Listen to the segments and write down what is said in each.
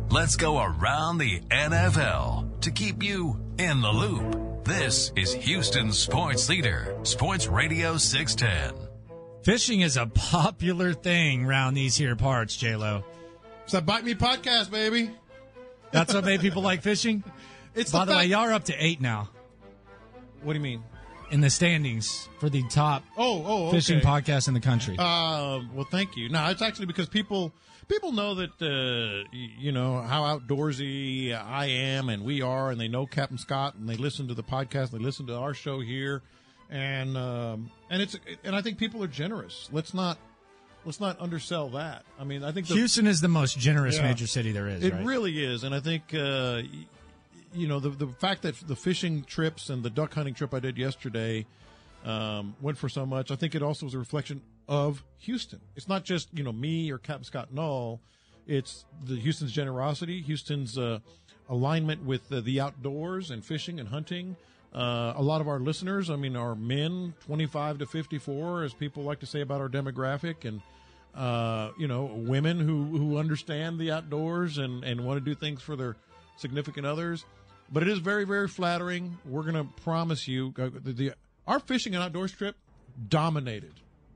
Let's go around the NFL to keep you in the loop. This is Houston's sports leader, Sports Radio 610. Fishing is a popular thing around these here parts, J-Lo. It's that Bite Me podcast, baby. That's what made people like fishing? By the way, y'all are up to 8 now. What do you mean? In the standings for the top okay. fishing podcast in the country. Well, thank you. No, it's actually because people know that, you know, how outdoorsy I am and we are, and they know Captain Scott, and they listen to the podcast, they listen to our show here, and I think people are generous. Let's not undersell that. I mean, I think Houston is the most generous major city there is. It right? really is, and I think you know, the fact that the fishing trips and the duck hunting trip I did yesterday went for so much, I think it also was a reflection of Houston. It's not just, you know, me or Captain Scott Null. It's the Houston's generosity, Houston's alignment with the outdoors and fishing and hunting. A lot of our listeners, I mean, are men 25 to 54, as people like to say about our demographic, and you know, women who understand the outdoors and want to do things for their significant others. But it is very, very flattering. We're going to promise you our fishing and outdoors trip dominated.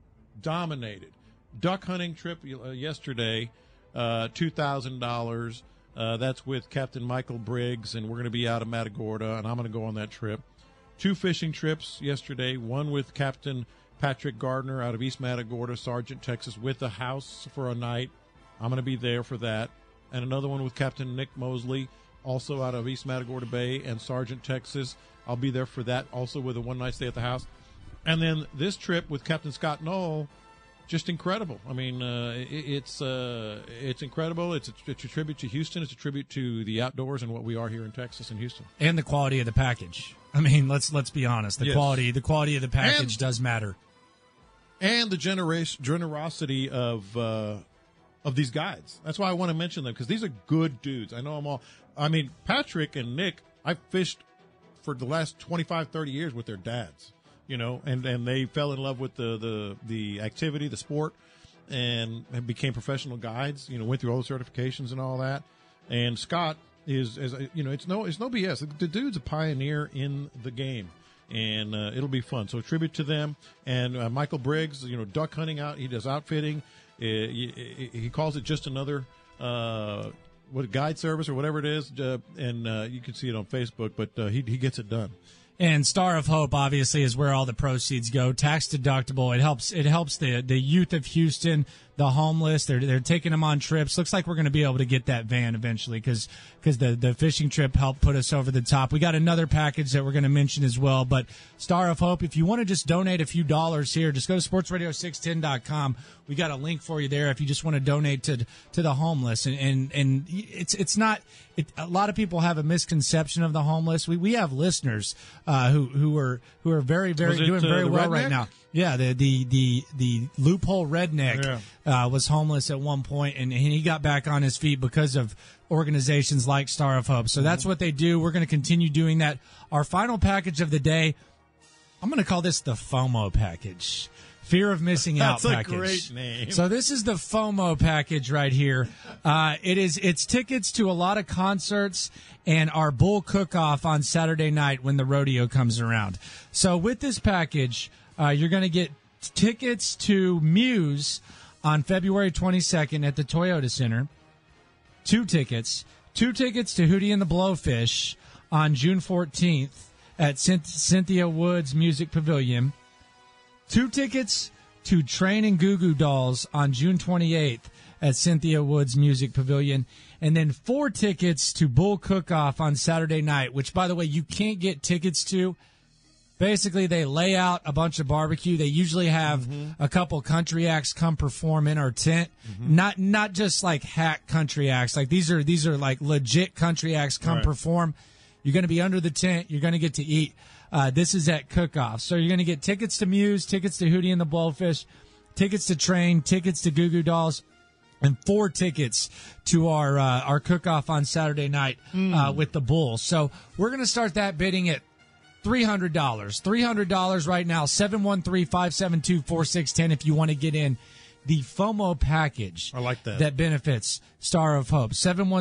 Duck hunting trip yesterday, $2,000. That's with Captain Michael Briggs, and we're going to be out of Matagorda, and I'm going to go on that trip. 2 fishing trips yesterday, one with Captain Patrick Gardner out of East Matagorda, Sargent, Texas, with a house for a night. I'm going to be there for that. And another one with Captain Nick Mosley, also out of East Matagorda Bay and Sargent, Texas. I'll be there for that, also with a one-night stay at the house. And then this trip with Captain Scott Knoll, just incredible. I mean, it's incredible. It's a tribute to Houston. It's a tribute to the outdoors and what we are here in Texas and Houston. And the quality of the package. I mean, let's be honest. The quality of the package does matter. And the generosity of these guides. That's why I want to mention them, because these are good dudes. I know them all. I mean, Patrick and Nick, I've fished for the last 25, 30 years with their dads, you know, and they fell in love with the activity, the sport, and became professional guides, you know, went through all the certifications and all that. And Scott is, you know, it's no BS. The dude's a pioneer in the game. And it'll be fun. So tribute to them. And Michael Briggs, you know, duck hunting out. He does outfitting. He calls it just another guide service or whatever it is. And you can see it on Facebook. But he gets it done. And Star of Hope, obviously, is where all the proceeds go. Tax deductible. It helps the youth of Houston, the homeless. They're taking them on trips. Looks like we're going to be able to get that van eventually because the fishing trip helped put us over the top. We got another package that we're going to mention as well. But Star of Hope, if you want to just donate a few dollars here, just go to sportsradio610.com. We got a link for you there if you just want to donate to the homeless. And it's not. A lot of people have a misconception of the homeless. We have listeners who are very doing very well right now. Yeah, the loophole redneck was homeless at one point, and he got back on his feet because of organizations like Star of Hope. So that's what they do. We're going to continue doing that. Our final package of the day, I'm going to call this the FOMO package. Fear of missing out package. That's a great name. So this is the FOMO package right here. It's tickets to a lot of concerts and our bull cook-off on Saturday night when the rodeo comes around. So with this package, you're going to get tickets to Muse on February 22nd at the Toyota Center. 2 tickets. 2 tickets to Hootie and the Blowfish on June 14th at Cynthia Woods Music Pavilion. 2 tickets to Train and Goo Goo Dolls on June 28th at Cynthia Woods Music Pavilion. And then 4 tickets to Bull Cook-Off on Saturday night, which, by the way, you can't get tickets to. Basically, they lay out a bunch of barbecue. They usually have a couple country acts come perform in our tent. Not just like hack country acts. Like these are like legit country acts come perform. You're going to be under the tent. You're going to get to eat. This is at Cook-Off. So you're going to get tickets to Muse, tickets to Hootie and the Blowfish, tickets to Train, tickets to Goo Goo Dolls, and 4 tickets to our Cook-Off on Saturday night with the Bulls. So we're going to start that bidding at $300. $300 right now, 713-572-4610 if you want to get in. the FOMO package. I like that. That benefits Star of Hope.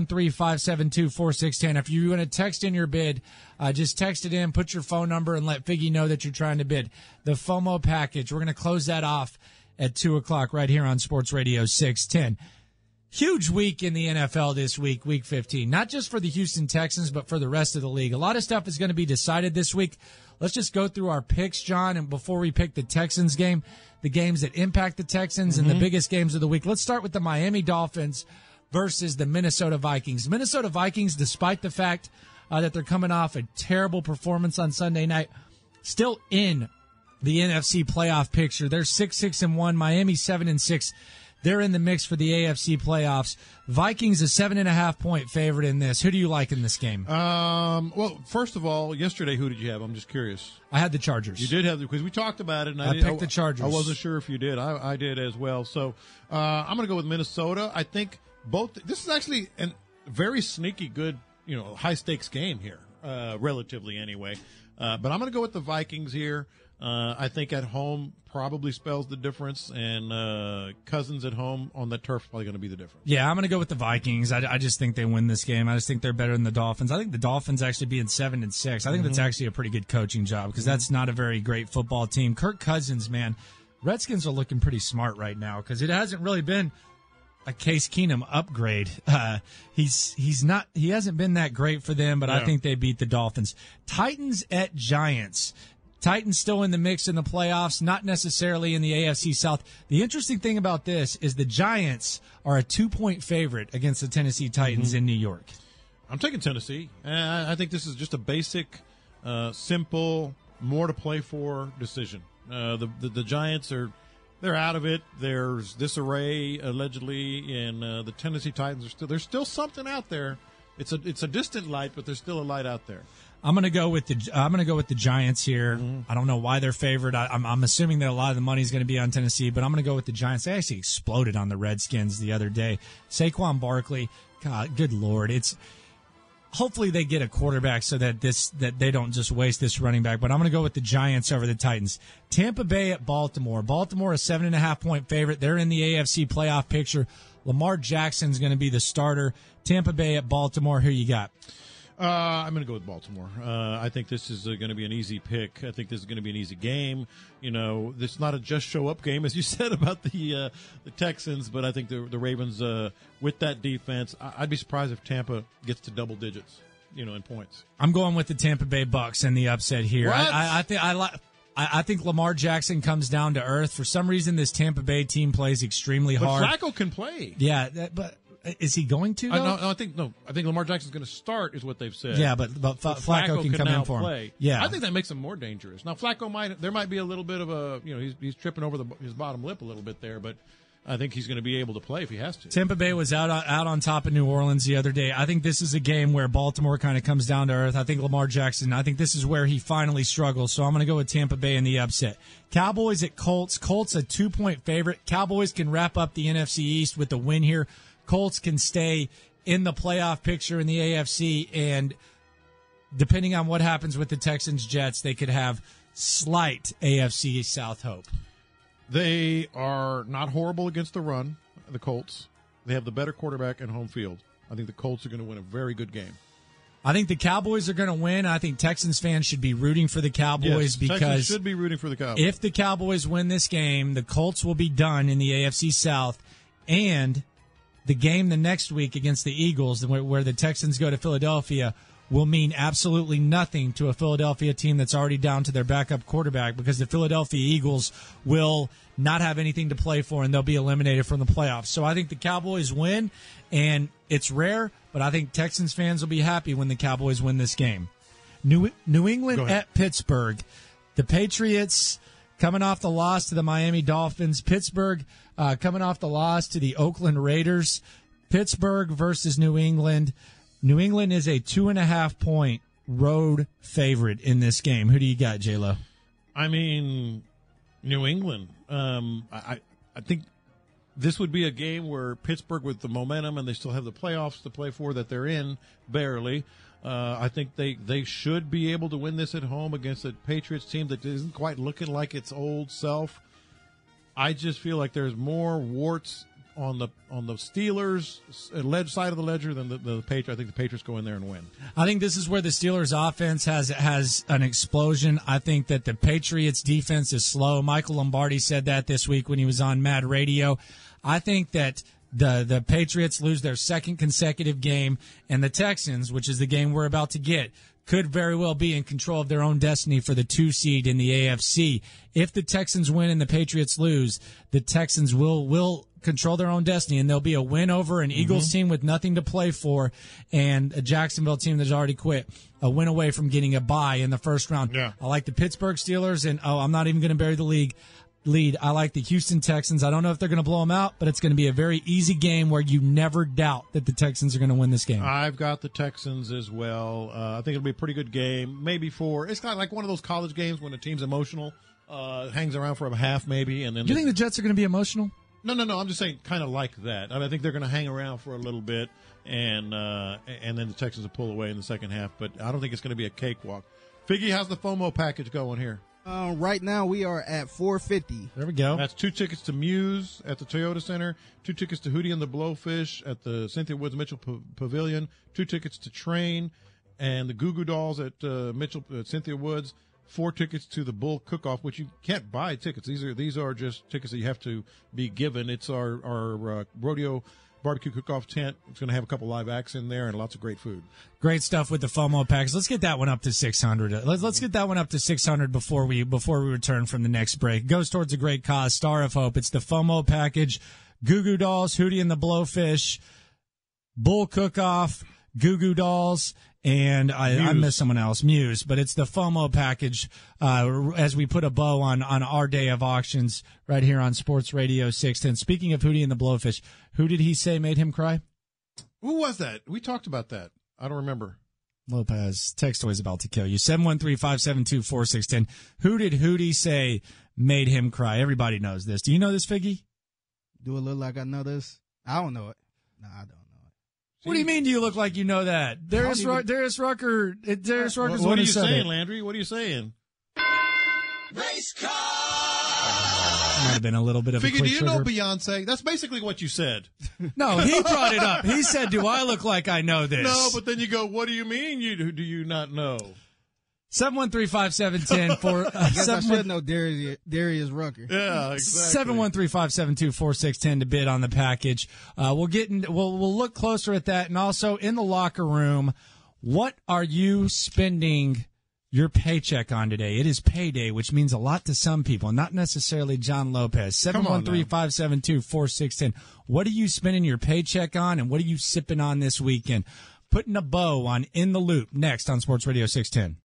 713-572-4610. If you want to text in your bid, just text it in, put your phone number, and let Figgy know that you're trying to bid. The FOMO package. We're going to close that off at 2 o'clock right here on Sports Radio 610. Huge week in the NFL this week, Week 15. Not just for the Houston Texans, but for the rest of the league. A lot of stuff is going to be decided this week. Let's just go through our picks, John, and before we pick the Texans game, the games that impact the Texans and the biggest games of the week. Let's start with the Miami Dolphins versus the Minnesota Vikings. Minnesota Vikings, despite the fact that they're coming off a terrible performance on Sunday night, still in the NFC playoff picture. They're 6-1. Miami 7-6. They're in the mix for the AFC playoffs. Vikings a 7.5-point favorite in this. Who do you like in this game? Well, first of all, yesterday, who did you have? I'm just curious. I had the Chargers. You did have because we talked about it, and I picked the Chargers. I wasn't sure if you did. I did as well. So I'm going to go with Minnesota. I think both. This is actually a very sneaky, good, high stakes game here, relatively anyway. But I'm going to go with the Vikings here. I think at home probably spells the difference, and Cousins at home on the turf is probably going to be the difference. Yeah, I'm going to go with the Vikings. I just think they win this game. I just think they're better than the Dolphins. I think the Dolphins actually being 7-6. I think that's actually a pretty good coaching job because that's not a very great football team. Kirk Cousins, man, Redskins are looking pretty smart right now because it hasn't really been a Case Keenum upgrade. He hasn't been that great for them, but I think they beat the Dolphins. Titans at Giants. Titans still in the mix in the playoffs, not necessarily in the AFC South. The interesting thing about this is the Giants are a 2-point favorite against the Tennessee Titans in New York. I'm taking Tennessee. I think this is just a basic, simple, more to play for decision. The Giants they're out of it. There's disarray allegedly, and the Tennessee Titans there's still something out there. It's a distant light, but there's still a light out there. I'm gonna go with the Giants here. I don't know why they're favored. I'm assuming that a lot of the money is going to be on Tennessee, but I'm gonna go with the Giants. They actually exploded on the Redskins the other day. Saquon Barkley, God, good Lord, hopefully they get a quarterback so that they don't just waste this running back. But I'm gonna go with the Giants over the Titans. Tampa Bay at Baltimore. Baltimore a 7.5-point favorite. They're in the AFC playoff picture. Lamar Jackson's going to be the starter. Tampa Bay at Baltimore. Who you got? I'm going to go with Baltimore. I think this is going to be an easy pick. I think this is going to be an easy game. This is not a just show up game, as you said about the Texans, but I think the Ravens, with that defense, I'd be surprised if Tampa gets to double digits, in points. I'm going with the Tampa Bay Bucks and the upset here. What? I think Lamar Jackson comes down to earth. For some reason, this Tampa Bay team plays extremely hard. But Flacco can play. Yeah, but is he going to? I think Lamar Jackson's going to start, is what they've said. Yeah, but Flacco can come in for play. him. Yeah, I think that makes him more dangerous. Now Flacco might be a little bit of a he's tripping over his bottom lip a little bit there, but I think he's going to be able to play if he has to. Tampa Bay was out on top of New Orleans the other day. I think this is a game where Baltimore kind of comes down to earth. I think Lamar Jackson, I think this is where he finally struggles. So I'm going to go with Tampa Bay in the upset. Cowboys at Colts. Colts a 2-point favorite. Cowboys can wrap up the NFC East with the win here. Colts can stay in the playoff picture in the AFC, and depending on what happens with the Texans-Jets, they could have slight AFC South hope. They are not horrible against the run, the Colts. They have the better quarterback and home field. I think the Colts are going to win a very good game. I think the Cowboys are going to win. I think Texans fans should be rooting for the Cowboys because Texans should be rooting for the Cowboys. If the Cowboys win this game, the Colts will be done in the AFC South, and the game the next week against the Eagles, where the Texans go to Philadelphia, will mean absolutely nothing to a Philadelphia team that's already down to their backup quarterback because the Philadelphia Eagles will not have anything to play for and they'll be eliminated from the playoffs. So I think the Cowboys win, and it's rare, but I think Texans fans will be happy when the Cowboys win this game. New England at Pittsburgh. The Patriots coming off the loss to the Miami Dolphins. Pittsburgh coming off the loss to the Oakland Raiders. Pittsburgh versus New England. New England is a 2.5-point road favorite in this game. Who do you got, J-Lo? I mean, New England. I think this would be a game where Pittsburgh, with the momentum, and they still have the playoffs to play for that they're in, barely. I think they should be able to win this at home against a Patriots team that isn't quite looking like its old self. I just feel like there's more warts on the Steelers' side of the ledger than the Patriots. I think the Patriots go in there and win. I think this is where the Steelers' offense has an explosion. I think that the Patriots' defense is slow. Michael Lombardi said that this week when he was on Mad Radio. I think that the Patriots lose their second consecutive game, and the Texans, which is the game we're about to get, could very well be in control of their own destiny for the 2 seed in the AFC. If the Texans win and the Patriots lose, the Texans will control their own destiny, and there'll be a win over an Eagles team with nothing to play for and a Jacksonville team that's already quit, a win away from getting a bye in the first round. Yeah. I like the Pittsburgh Steelers, and I'm not even going to bury the lead. I like the Houston Texans. I don't know if they're going to blow them out, but it's going to be a very easy game where you never doubt that the Texans are going to win this game. I've got the Texans as well. I think it'll be a pretty good game. Maybe it's kind of like one of those college games when the team's emotional, hangs around for a half maybe. And then Do you think the Jets are going to be emotional? No. I'm just saying kind of like that. I think they're going to hang around for a little bit, and then the Texans will pull away in the second half. But I don't think it's going to be a cakewalk. Figgy, how's the FOMO package going here? Right now we are at $450. There we go. That's 2 tickets to Muse at the Toyota Center, 2 tickets to Hootie and the Blowfish at the Cynthia Woods Mitchell Pavilion, 2 tickets to Train and the Goo Goo Dolls at Cynthia Woods, 4 tickets to the Bull Cook-Off, which you can't buy tickets. These are just tickets that you have to be given. It's our rodeo barbecue cook-off tent. It's going to have a couple live acts in there and lots of great food. Great stuff with the FOMO packs. Let's get that one up to 600. Let's get that one up to 600 before we return from the next break. Goes towards a great cause, Star of Hope. It's the FOMO package. Goo Goo Dolls, Hootie and the Blowfish, Bull Cook-Off, Goo Goo Dolls, and I missed someone else, Muse. But it's the FOMO package as we put a bow on our day of auctions right here on Sports Radio 610. Speaking of Hootie and the Blowfish, who did he say made him cry? Who was that? We talked about that. I don't remember. Lopez, text always about to kill you. 713-572-4610. Who did Hootie say made him cry? Everybody knows this. Do you know this, Figgy? Do it look like I know this? I don't know it. No, I don't know it. What do you mean? Do you look like you know that? Darius Rucker. Darius Rucker's What are you saying, saying, Landry? What are you saying? Race car! Might have been a little bit of Figgy, a quick do you know trigger. Beyonce? That's basically what you said. No, he brought it up. He said, "Do I look like I know this?" No, but then you go, "What do you mean? Do you not know?" 713-5710 I guess I should know Darius Rucker. Yeah, exactly. 713-572-4610 to bid on the package. We'll look closer at that, and also in the locker room, what are you spending your paycheck on today? It is payday, which means a lot to some people, not necessarily John Lopez. 713-572-4610. What are you spending your paycheck on, and what are you sipping on this weekend? Putting a bow on In the Loop next on Sports Radio 610.